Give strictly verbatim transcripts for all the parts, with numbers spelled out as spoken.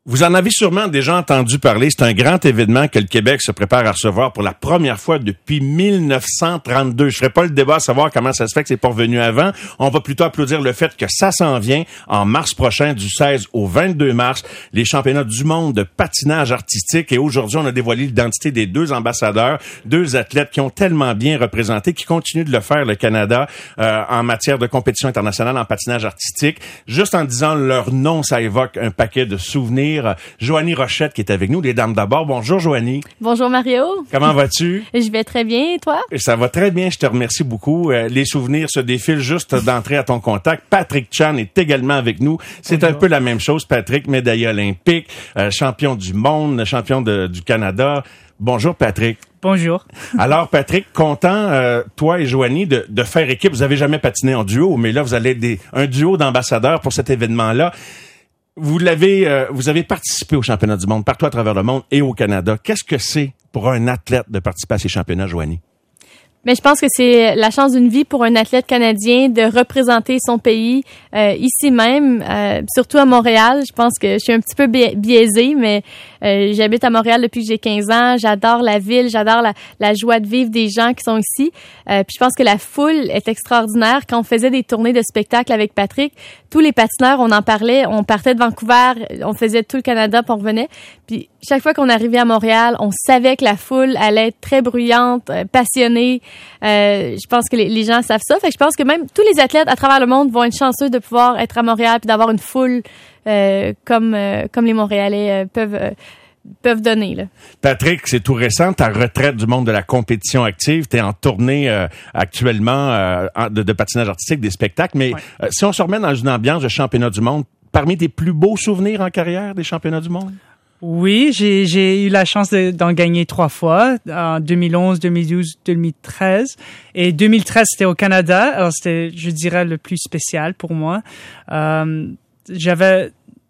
Vous en avez sûrement déjà entendu parler. C'est un grand événement que le Québec se prépare à recevoir pour la première fois depuis mille neuf cent trente-deux. Je ferai pas le débat à savoir comment ça se fait que c'est pas revenu avant. On va plutôt applaudir le fait que ça s'en vient en mars prochain, du seize au vingt-deux mars, les championnats du monde de patinage artistique. Et aujourd'hui, on a dévoilé l'identité des deux ambassadeurs, deux athlètes qui ont tellement bien représenté, qui continuent de le faire, le Canada, euh, en matière de compétition internationale en patinage artistique. Juste en disant leur nom, ça évoque un paquet de souvenirs. Joanie Rochette qui est avec nous, les dames d'abord. Bonjour Joanie. Bonjour Mario. Comment vas-tu? Je vais très bien, et toi? Ça va très bien, je te remercie beaucoup. Euh, les souvenirs se défilent juste d'entrer à ton contact. Patrick Chan est également avec nous. C'est Bonjour. Un peu la même chose. Patrick, médaillé olympique, euh, champion du monde, champion de, du Canada. Bonjour Patrick. Bonjour. Alors Patrick, content, euh, toi et Joanie, de, de faire équipe. Vous avez jamais patiné en duo, mais là, vous allez être des, un duo d'ambassadeurs pour cet événement-là. Vous l'avez, euh, vous avez participé aux championnats du monde partout à travers le monde et au Canada. Qu'est-ce que c'est pour un athlète de participer à ces championnats, Joanie? Mais je pense que c'est la chance d'une vie pour un athlète canadien de représenter son pays euh, ici même, euh, surtout à Montréal. Je pense que je suis un petit peu biaisée, mais euh, j'habite à Montréal depuis que j'ai quinze ans. J'adore la ville, j'adore la, la joie de vivre des gens qui sont ici. Euh, puis je pense que la foule est extraordinaire. Quand on faisait des tournées de spectacles avec Patrick, tous les patineurs, on en parlait. On partait de Vancouver, on faisait tout le Canada, puis on revenait. Puis chaque fois qu'on arrivait à Montréal, on savait que la foule allait être très bruyante, euh, passionnée. Euh, je pense que les, les gens savent ça. Fait que je pense que même tous les athlètes à travers le monde vont être chanceux de pouvoir être à Montréal puis d'avoir une foule euh, comme euh, comme les Montréalais euh, peuvent euh, peuvent donner. Là. Patrick, c'est tout récent, ta retraite du monde de la compétition active. Tu es en tournée euh, actuellement euh, de, de patinage artistique, des spectacles. Mais ouais. euh, si on se remet dans une ambiance de championnat du monde, parmi tes plus beaux souvenirs en carrière des championnats du monde? Oui, j'ai, j'ai eu la chance de, d'en gagner trois fois, en deux mille onze, deux mille douze, deux mille treize. Et deux mille treize, c'était au Canada. Alors, c'était, je dirais, le plus spécial pour moi. Euh, j'avais,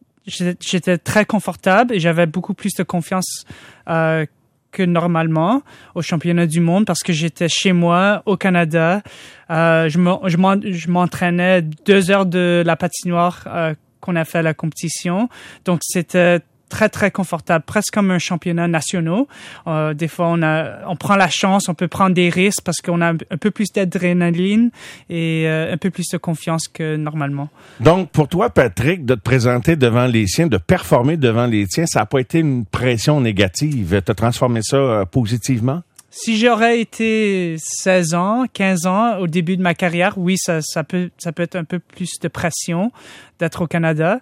j'étais très confortable et j'avais beaucoup plus de confiance euh, que normalement au championnat du monde parce que j'étais chez moi, au Canada. Euh, je, je, je m'entraînais deux heures de la patinoire euh, qu'on a fait à la compétition. Donc, c'était très, très confortable, presque comme un championnat national. Euh, des fois, on a, on prend la chance, on peut prendre des risques parce qu'on a un peu plus d'adrénaline et euh, un peu plus de confiance que normalement. Donc, pour toi, Patrick, de te présenter devant les siens, de performer devant les tiens, ça n'a pas été une pression négative? T'as transformé ça euh, positivement? Si j'aurais été seize ans, quinze ans au début de ma carrière, oui, ça, ça peut, ça peut être un peu plus de pression d'être au Canada.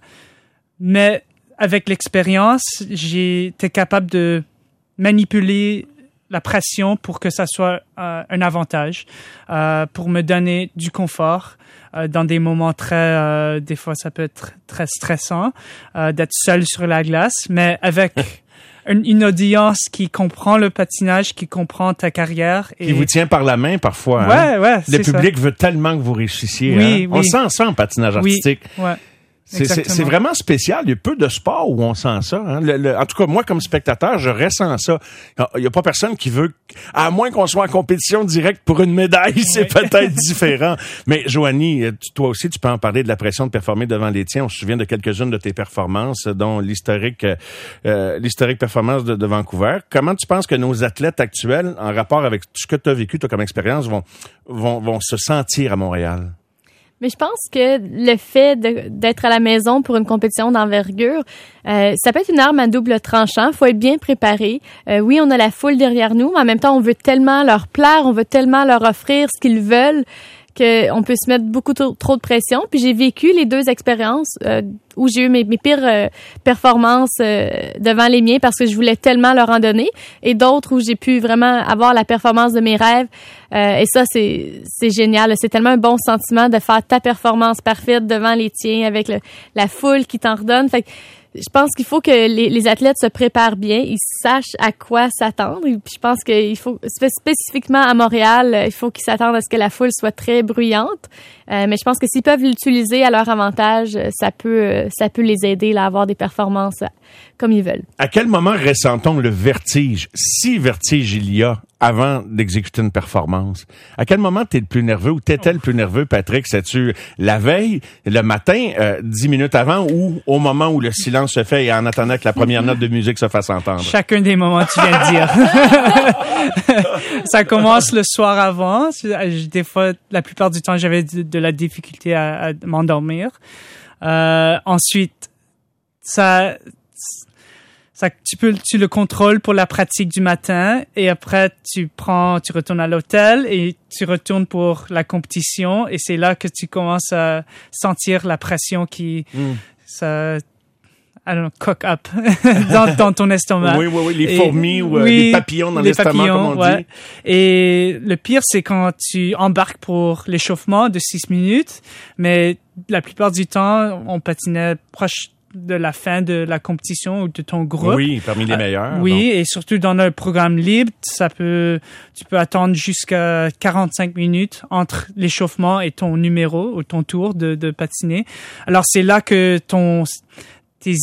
Mais avec l'expérience, j'ai été capable de manipuler la pression pour que ça soit euh, un avantage, euh, pour me donner du confort euh, dans des moments très, euh, des fois ça peut être très stressant euh, d'être seul sur la glace, mais avec une, une audience qui comprend le patinage, qui comprend ta carrière. Et... qui vous tient par la main parfois. Ouais, hein? ouais, le c'est public ça. veut tellement que vous réussissiez. Oui, hein? oui. On sent ça en patinage artistique. Oui, ouais. C'est, c'est, c'est vraiment spécial. Il y a peu de sports où on sent ça. Hein? Le, le, en tout cas, moi, comme spectateur, je ressens ça. Il n'y a pas personne qui veut... À moins qu'on soit en compétition directe pour une médaille, oui. C'est peut-être différent. Mais Joanie, toi aussi, tu peux en parler de la pression de performer devant les tiens. On se souvient de quelques-unes de tes performances, dont l'historique euh, l'historique performance de, de Vancouver. Comment tu penses que nos athlètes actuels, en rapport avec tout ce que tu as vécu, toi, comme expérience, vont, vont, vont se sentir à Montréal? Mais je pense que le fait de, d'être à la maison pour une compétition d'envergure, euh, ça peut être une arme à double tranchant. Faut être bien préparé. Euh, oui, on a la foule derrière nous, mais en même temps, on veut tellement leur plaire, on veut tellement leur offrir ce qu'ils veulent qu'on peut se mettre beaucoup trop, trop de pression. Puis j'ai vécu les deux expériences euh, où j'ai eu mes, mes pires euh, performances euh, devant les miens parce que je voulais tellement leur en donner, et d'autres où j'ai pu vraiment avoir la performance de mes rêves. Euh, et ça, c'est c'est génial. C'est tellement un bon sentiment de faire ta performance parfaite devant les tiens avec le, la foule qui t'en redonne. Fait que je pense qu'il faut que les, les athlètes se préparent bien, ils sachent à quoi s'attendre. Et puis je pense qu'il faut, spécifiquement à Montréal, il faut qu'ils s'attendent à ce que la foule soit très bruyante. Euh, mais je pense que s'ils peuvent l'utiliser à leur avantage, ça peut, ça peut les aider là, à avoir des performances comme ils veulent. À quel moment ressent-on le vertige, si vertige il y a, avant d'exécuter une performance? À quel moment t'es le plus nerveux ou t'étais le plus nerveux, Patrick? C'est-tu la veille, le matin, euh, dix minutes avant ou au moment où le silence se fait et en attendant que la première note de musique se fasse entendre? Chacun des moments, tu viens de dire. Ça commence le soir avant. Des fois, la plupart du temps, j'avais de, de la difficulté à, à m'endormir. Euh, ensuite, ça... Ça, tu peux, tu le contrôles pour la pratique du matin et après tu prends, tu retournes à l'hôtel et tu retournes pour la compétition et c'est là que tu commences à sentir la pression qui, mm. ça, I don't know, cook up dans, dans ton estomac. Oui, oui, oui, les et, fourmis ou euh, oui, les papillons dans les l'estomac, papillons, comme on ouais. dit. Et le pire, c'est quand tu embarques pour l'échauffement de six minutes, mais la plupart du temps, on patinait proche de la fin de la compétition ou de ton groupe. Oui, parmi les meilleurs. Euh, oui, donc. Et surtout dans un programme libre, ça peut, tu peux attendre jusqu'à quarante-cinq minutes entre l'échauffement et ton numéro ou ton tour de, de patiner. Alors c'est là que ton, tes,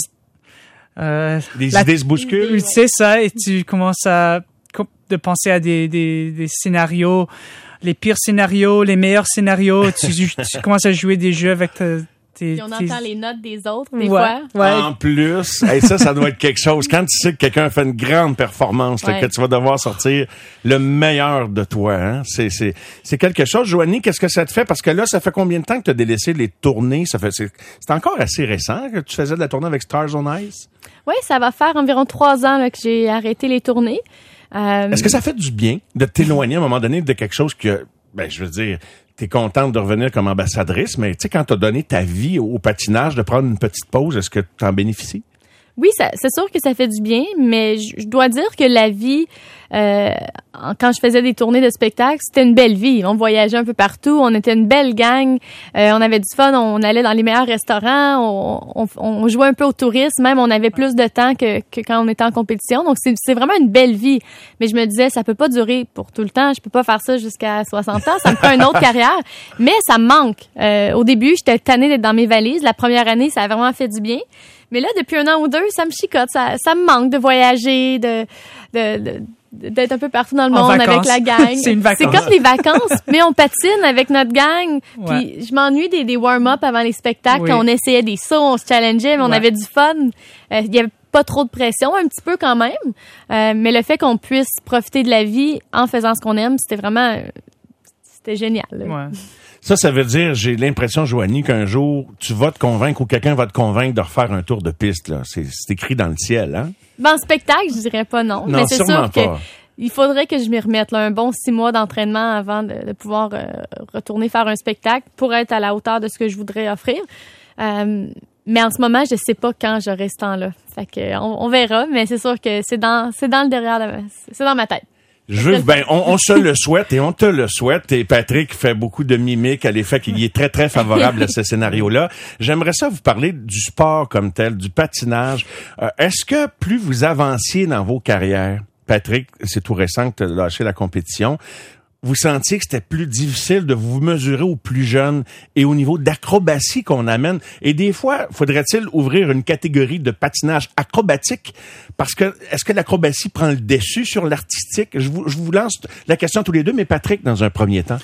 euh, des la, idées se bousculent. C'est ça, et tu commences à de penser à des, des, des scénarios, les pires scénarios, les meilleurs scénarios. tu, tu commences à jouer des jeux avec ta, Puis on entend les notes des autres, des ouais, fois. Ouais. En plus, hey, ça, ça doit être quelque chose. Quand tu sais que quelqu'un fait une grande performance, là, ouais. que tu vas devoir sortir le meilleur de toi, hein? C'est, c'est, c'est quelque chose. Joanie, qu'est-ce que ça te fait? Parce que là, ça fait combien de temps que tu as délaissé les tournées? Ça fait, c'est, c'est encore assez récent que tu faisais de la tournée avec Stars on Ice? Oui, ça va faire environ trois ans là, que j'ai arrêté les tournées. Euh... Est-ce que ça fait du bien de t'éloigner à un moment donné de quelque chose que, ben, je veux dire, t'es contente de revenir comme ambassadrice, mais tu sais, quand t'as donné ta vie au patinage, de prendre une petite pause, est-ce que t'en bénéficies? Oui, ça, c'est sûr que ça fait du bien, mais je, je dois dire que la vie, euh, quand je faisais des tournées de spectacles, c'était une belle vie. On voyageait un peu partout, on était une belle gang, euh, on avait du fun, on allait dans les meilleurs restaurants, on, on, on jouait un peu au tourisme, même on avait plus de temps que, que quand on était en compétition. Donc c'est, c'est vraiment une belle vie. Mais je me disais, ça peut pas durer pour tout le temps. Je peux pas faire ça jusqu'à soixante ans. Ça me prend une autre carrière. Mais ça me manque. Euh, au début, j'étais tannée d'être dans mes valises. La première année, ça a vraiment fait du bien. Mais là, depuis un an ou deux, ça me chicote. Ça, ça me manque de voyager, de, de, de d'être un peu partout dans le monde avec la gang. C'est une vacance. C'est comme les vacances, mais on patine avec notre gang. Puis ouais. je m'ennuie des, des warm-up avant les spectacles, oui. quand on essayait des sauts, on se challengeait, mais on ouais. avait du fun. Euh, il y avait pas trop de pression, un petit peu quand même. Euh, mais le fait qu'on puisse profiter de la vie en faisant ce qu'on aime, c'était vraiment... C'était génial. Ouais. Ça, ça veut dire, j'ai l'impression, Joanie, qu'un jour, tu vas te convaincre ou quelqu'un va te convaincre de refaire un tour de piste, là. C'est, c'est écrit dans le ciel, hein? Ben, en spectacle, je dirais pas non. Non, mais c'est sûrement sûr pas. que il faudrait que je m'y remette, là, un bon six mois d'entraînement avant de, de pouvoir euh, retourner faire un spectacle pour être à la hauteur de ce que je voudrais offrir. Euh, mais en ce moment, je sais pas quand j'aurai ce temps-là. Fait que, on, on verra, mais c'est sûr que c'est dans, c'est dans le derrière de ma, c'est dans ma tête. Je veux, ben, on, on se le souhaite et on te le souhaite. Et Patrick fait beaucoup de mimiques à l'effet qu'il y est très, très favorable à ce scénario-là. J'aimerais ça vous parler du sport comme tel, du patinage. Euh, est-ce que plus vous avanciez dans vos carrières, Patrick, c'est tout récent que tu as lâché la compétition, vous sentiez que c'était plus difficile de vous mesurer aux plus jeunes et au niveau d'acrobatie qu'on amène? Et des fois, faudrait-il ouvrir une catégorie de patinage acrobatique? Parce que, est-ce que l'acrobatie prend le dessus sur l'artistique? Je vous, je vous lance la question tous les deux, mais Patrick, dans un premier temps.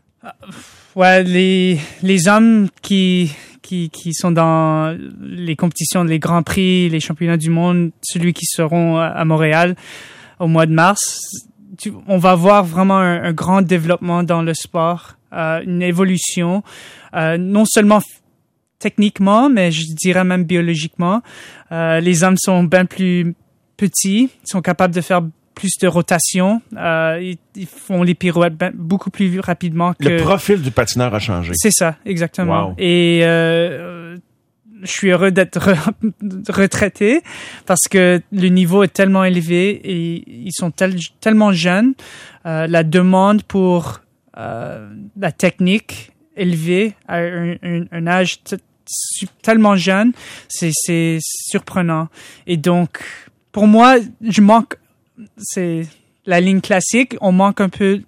Ouais, les, les hommes qui, qui, qui sont dans les compétitions, les grands prix, les championnats du monde, celui qui seront à Montréal au mois de mars, Tu, on va voir vraiment un, un grand développement dans le sport, euh, une évolution, euh, non seulement f- techniquement, mais je dirais même biologiquement. Euh, les hommes sont bien plus petits, sont capables de faire plus de rotation, euh, ils, ils font les pirouettes ben, beaucoup plus rapidement que... Le profil du patineur a changé. C'est ça, exactement. Wow. Et euh, je suis heureux d'être re- retraité parce que le niveau est tellement élevé et ils sont tel, tellement jeunes. Euh, la demande pour euh, la technique élevée à un, un, un âge t- tellement jeune, c'est, c'est surprenant. Et donc, pour moi, je manque, c'est la ligne classique, on manque un peu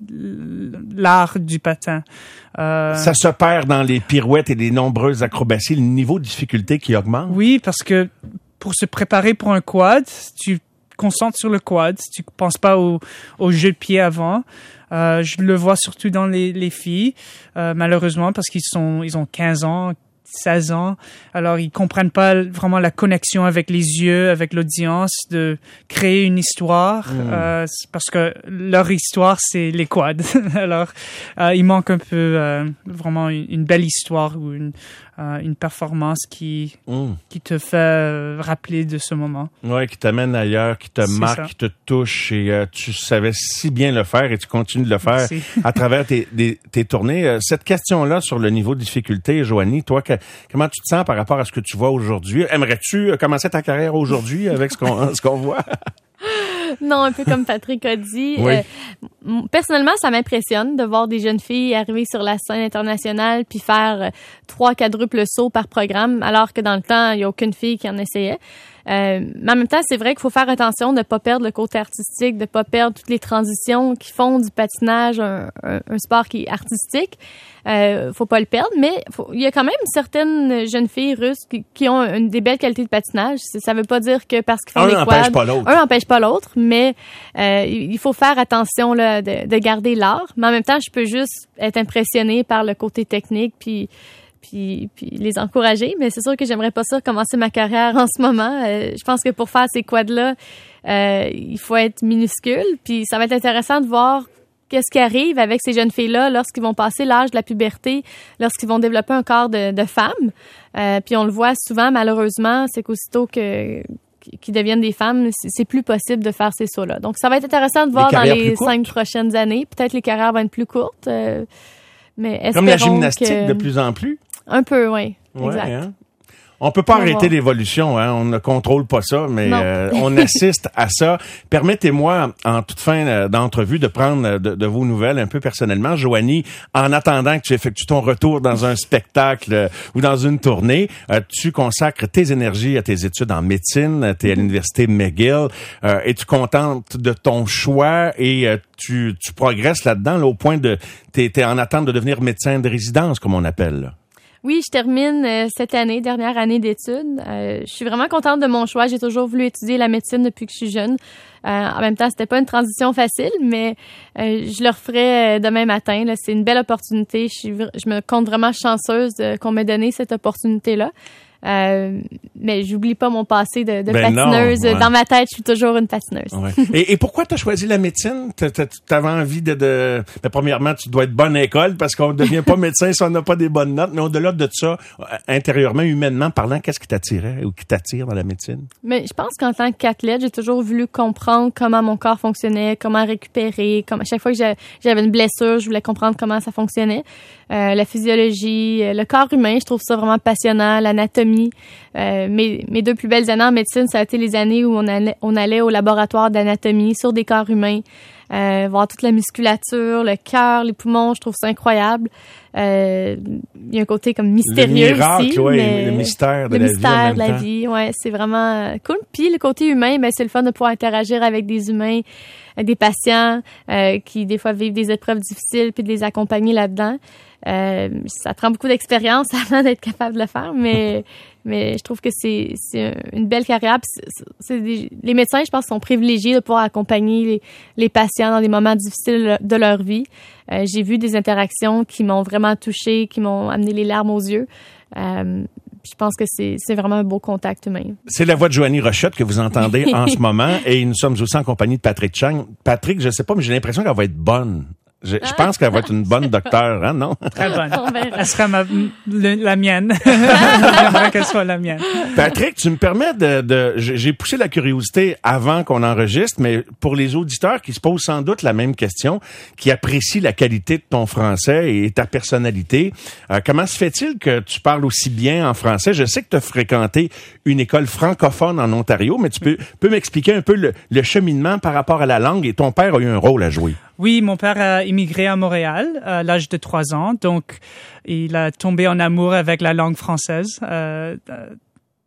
l'art du patin. Euh, Ça se perd dans les pirouettes et les nombreuses acrobaties, le niveau de difficulté qui augmente? Oui, parce que pour se préparer pour un quad, tu concentres sur le quad, tu penses pas au, au jeu de pied avant. Euh, je le vois surtout dans les, les filles, euh, malheureusement, parce qu'ils sont, ils ont quinze ans, seize ans. Alors, ils comprennent pas vraiment la connexion avec les yeux, avec l'audience, de créer une histoire, mmh. euh, parce que leur histoire, c'est les quads. Alors, euh, il manque un peu euh, vraiment une, une belle histoire ou une, euh, une performance qui, mmh. qui te fait euh, rappeler de ce moment. Ouais, qui t'amène ailleurs, qui te c'est marque, ça. Qui te touche et euh, tu savais si bien le faire et tu continues de le faire Merci. À travers tes, des, tes tournées. Cette question-là sur le niveau de difficulté, Joanie, toi, que, comment tu te sens par rapport à ce que tu vois aujourd'hui? Aimerais-tu commencer ta carrière aujourd'hui avec ce qu'on, ce qu'on voit? Non, un peu comme Patrick a dit. Oui. Euh, personnellement, ça m'impressionne de voir des jeunes filles arriver sur la scène internationale puis faire euh, trois quadruples sauts par programme, alors que dans le temps, il n'y a aucune fille qui en essayait. Euh, mais en même temps, c'est vrai qu'il faut faire attention de ne pas perdre le côté artistique, de ne pas perdre toutes les transitions qui font du patinage un, un, un sport qui est artistique. Euh, faut pas le perdre, mais faut, il y a quand même certaines jeunes filles russes qui, qui ont une, des belles qualités de patinage. Ça veut pas dire que parce qu'ils font un des quads, n'empêche pas l'autre. un n'empêche pas l'autre, mais euh, il faut faire attention là, de, de garder l'art. Mais en même temps, je peux juste être impressionnée par le côté technique, puis Puis, puis les encourager, mais c'est sûr que j'aimerais pas ça commencer ma carrière en ce moment. Euh, je pense que pour faire ces quads-là, euh, il faut être minuscule, puis ça va être intéressant de voir qu'est-ce qui arrive avec ces jeunes filles-là lorsqu'ils vont passer l'âge de la puberté, lorsqu'ils vont développer un corps de, de femme. Euh, puis on le voit souvent, malheureusement, c'est qu'aussitôt que qui deviennent des femmes, c'est plus possible de faire ces sauts-là. Donc, ça va être intéressant de voir les dans les cinq prochaines années. Peut-être les carrières vont être plus courtes, euh, mais comme la gymnastique que... de plus en plus. Un peu, oui. Ouais, exact. Hein? On peut pas on arrêter va. l'évolution, hein. On ne contrôle pas ça, mais euh, on assiste à ça. Permettez-moi, en toute fin d'entrevue, de prendre de, de vos nouvelles un peu personnellement. Joanie, en attendant que tu effectues ton retour dans un spectacle euh, ou dans une tournée, euh, tu consacres tes énergies à tes études en médecine. Tu es à l'université McGill. Euh, Es-tu contente de ton choix et euh, tu, tu progresses là-dedans là, au point de... T'es, t'es en attente de devenir médecin de résidence, comme on appelle, là. Oui, je termine euh, cette année, dernière année d'études. Euh, je suis vraiment contente de mon choix. J'ai toujours voulu étudier la médecine depuis que je suis jeune. Euh, en même temps, c'était pas une transition facile, mais euh, je le referai euh, demain matin. Là. C'est une belle opportunité. Je, suis, je me compte vraiment chanceuse de, qu'on m'ait donné cette opportunité-là. Euh, mais j'oublie pas mon passé de, de ben patineuse. Non, ouais. Dans ma tête, je suis toujours une patineuse. Ouais. et, et pourquoi t'as choisi la médecine? T'avais envie de, de... Ben, premièrement, tu dois être bonne à l'école parce qu'on ne devient pas médecin si on n'a pas des bonnes notes. Mais au-delà de ça, intérieurement, humainement parlant, qu'est-ce qui t'attirait ou qui t'attire dans la médecine? Mais je pense qu'en tant qu'athlète, j'ai toujours voulu comprendre comment mon corps fonctionnait, comment récupérer. Comme à chaque fois que j'avais une blessure, je voulais comprendre comment ça fonctionnait. Euh, la physiologie, le corps humain, je trouve ça vraiment passionnant, l'anatomie. Euh, mes, mes deux plus belles années en médecine, ça a été les années où on allait, on allait au laboratoire d'anatomie sur des corps humains, euh, voir toute la musculature, le cœur, les poumons, je trouve ça incroyable. Euh, il y a un côté comme mystérieux le miracle, aussi. Ouais, mais le mystère de le la mystère vie. Le mystère de la vie, ouais, c'est vraiment cool. Puis le côté humain, ben c'est le fun de pouvoir interagir avec des humains, des patients euh, qui des fois vivent des épreuves difficiles, puis de les accompagner là-dedans. Euh, ça prend beaucoup d'expérience avant d'être capable de le faire, mais mais je trouve que c'est c'est une belle carrière. C'est, c'est des, les médecins, je pense, sont privilégiés de pouvoir accompagner les, les patients dans des moments difficiles de leur vie. Euh, j'ai vu des interactions qui m'ont vraiment touchée, qui m'ont amené les larmes aux yeux. Euh, je pense que c'est, c'est vraiment un beau contact humain. C'est la voix de Joanie Rochette que vous entendez en ce moment, et nous sommes aussi en compagnie de Patrick Chang. Patrick, je sais pas, mais j'ai l'impression qu'elle va être bonne. Je, je pense qu'elle va être une bonne docteure, hein, non? Très bonne. Elle sera ma, le, la mienne. J'aimerais qu'elle soit la mienne. Patrick, tu me permets de, de, j'ai poussé la curiosité avant qu'on enregistre, mais pour les auditeurs qui se posent sans doute la même question, qui apprécient la qualité de ton français et ta personnalité, euh, comment se fait-il que tu parles aussi bien en français? Je sais que tu as fréquenté une école francophone en Ontario, mais tu peux, peux m'expliquer un peu le, le cheminement par rapport à la langue, et ton père a eu un rôle à jouer. Oui, mon père a immigré à Montréal à l'âge de trois ans, donc il a tombé en amour avec la langue française. Euh,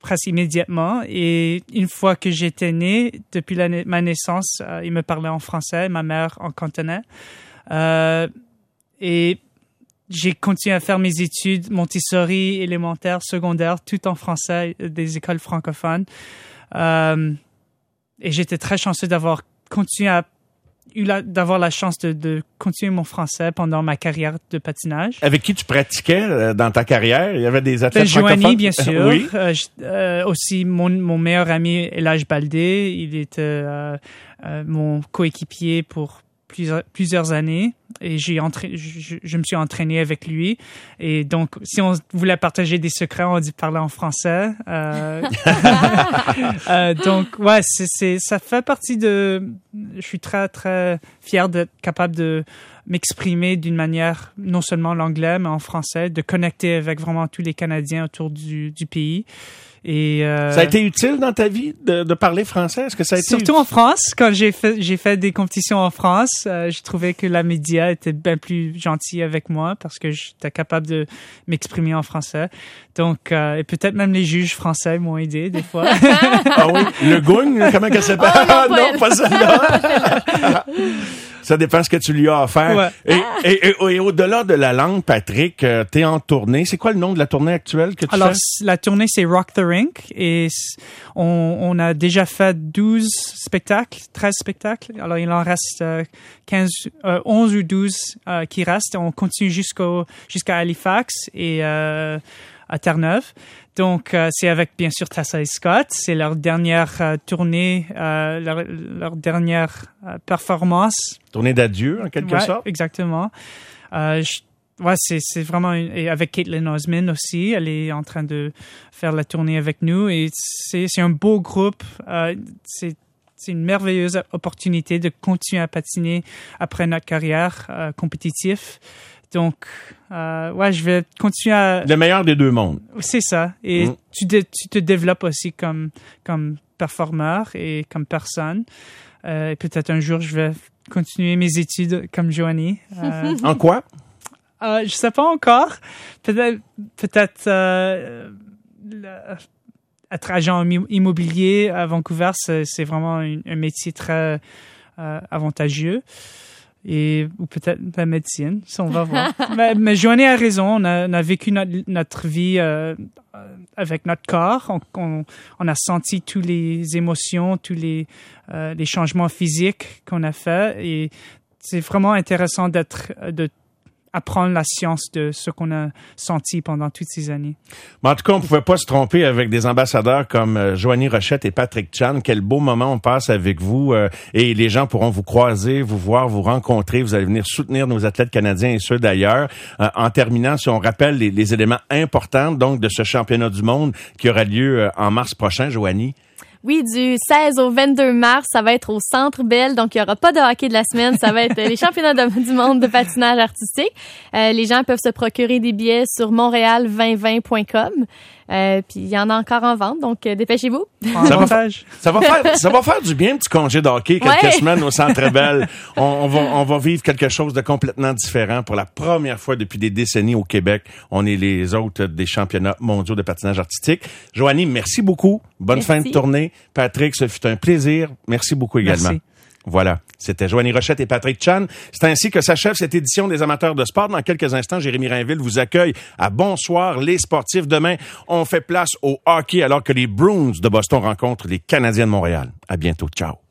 presque immédiatement. Et une fois que j'étais né, depuis la, ma naissance, euh, il me parlait en français, ma mère en cantonais. Euh, et j'ai continué à faire mes études Montessori, élémentaire, secondaire, tout en français, des écoles francophones. Euh, et j'étais très chanceux d'avoir continué à eu la, d'avoir la chance de, de continuer mon français pendant ma carrière de patinage. Avec qui tu pratiquais euh, dans ta carrière? Il y avait des athlètes ben, francophones? Joanie, bien sûr. Oui. Euh, je, euh, aussi, mon, mon meilleur ami, Elage Baldé, il était euh, euh, mon coéquipier pour plusieurs, plusieurs années. Et j'ai entra... je, je me suis entraîné avec lui. Et donc, si on voulait partager des secrets, on dit parler en français. Euh... euh, donc, ouais, c'est, c'est, ça fait partie de... Je suis très, très fier d'être capable de m'exprimer d'une manière, non seulement l'anglais, mais en français, de connecter avec vraiment tous les Canadiens autour du, du pays. Et euh, ça a été utile dans ta vie de, de parler français? Est-ce que ça a été surtout utile? En France, quand j'ai fait j'ai fait des compétitions en France, euh, j'ai trouvé que la média était bien plus gentille avec moi parce que j'étais capable de m'exprimer en français. Donc euh, et peut-être même les juges français m'ont aidé des fois. Ah oui, le Goung, comment qu'elle s'appelle? Oh, non, non, pas celle-là. Ça dépend ce que tu lui as offert. Ouais. Et, et, et, et au-delà de la langue, Patrick, euh, t'es en tournée. C'est quoi le nom de la tournée actuelle que tu Alors, fais? la tournée, c'est Rock the Rink et on, on a déjà fait douze spectacles, treize spectacles. Alors, il en reste euh, quinze, euh, onze ou douze euh, qui restent. On continue jusqu'au, jusqu'à Halifax et euh, à Terre-Neuve. Donc, euh, c'est avec, bien sûr, Tessa et Scott. C'est leur dernière euh, tournée, euh, leur, leur dernière euh, performance. Tournée d'adieu, en quelque ouais, sorte. Exactement. Euh, je, ouais, c'est, c'est vraiment... Une, et avec Caitlin Osman aussi, elle est en train de faire la tournée avec nous. Et c'est, c'est un beau groupe. Euh, c'est, c'est une merveilleuse opportunité de continuer à patiner après notre carrière euh, compétitive. Donc, euh, ouais, je vais continuer à... Le meilleur des deux mondes. C'est ça. Et mmh. tu, de, tu te développes aussi comme, comme performeur et comme personne. Euh, et peut-être un jour, je vais continuer mes études comme Joanie. Euh, en quoi? Euh, je sais pas encore. Peut-être, peut-être euh, le, être agent immobilier à Vancouver, c'est, c'est vraiment un, un métier très euh, avantageux. Et, ou peut-être la médecine, ça on va voir. mais, mais Joanie a raison, on a, on a vécu notre, notre vie euh, avec notre corps, on, on, on a senti toutes les émotions, tous les, euh, les changements physiques qu'on a fait et c'est vraiment intéressant d'être, de apprendre la science de ce qu'on a senti pendant toutes ces années. Mais en tout cas, on ne pouvait pas se tromper avec des ambassadeurs comme euh, Joanie Rochette et Patrick Chan. Quel beau moment on passe avec vous euh, et les gens pourront vous croiser, vous voir, vous rencontrer. Vous allez venir soutenir nos athlètes canadiens et ceux d'ailleurs. Euh, en terminant, si on rappelle les, les éléments importants donc de ce championnat du monde qui aura lieu euh, en mars prochain, Joanie. Oui, du seize au vingt-deux mars, ça va être au Centre Bell, donc il y aura pas de hockey de la semaine, ça va être les championnats de, du monde de patinage artistique. Euh, les gens peuvent se procurer des billets sur montréal vingt vingt point com. Euh, puis il y en a encore en vente, donc euh, dépêchez-vous. Ça va, fa- ça va faire, ça va faire du bien, un petit congé de hockey, quelques ouais. semaines au Centre Bell. On, on va, on va vivre quelque chose de complètement différent pour la première fois depuis des décennies au Québec. On est les hôtes des championnats mondiaux de patinage artistique. Joanie, merci beaucoup. Bonne merci. fin de tournée. Patrick, ce fut un plaisir. Merci beaucoup également. Merci. Voilà, c'était Joanie Rochette et Patrick Chan. C'est ainsi que s'achève cette édition des amateurs de sport. Dans quelques instants, Jérémy Rainville vous accueille à Bonsoir les sportifs. Demain, on fait place au hockey alors que les Bruins de Boston rencontrent les Canadiens de Montréal. À bientôt. Ciao.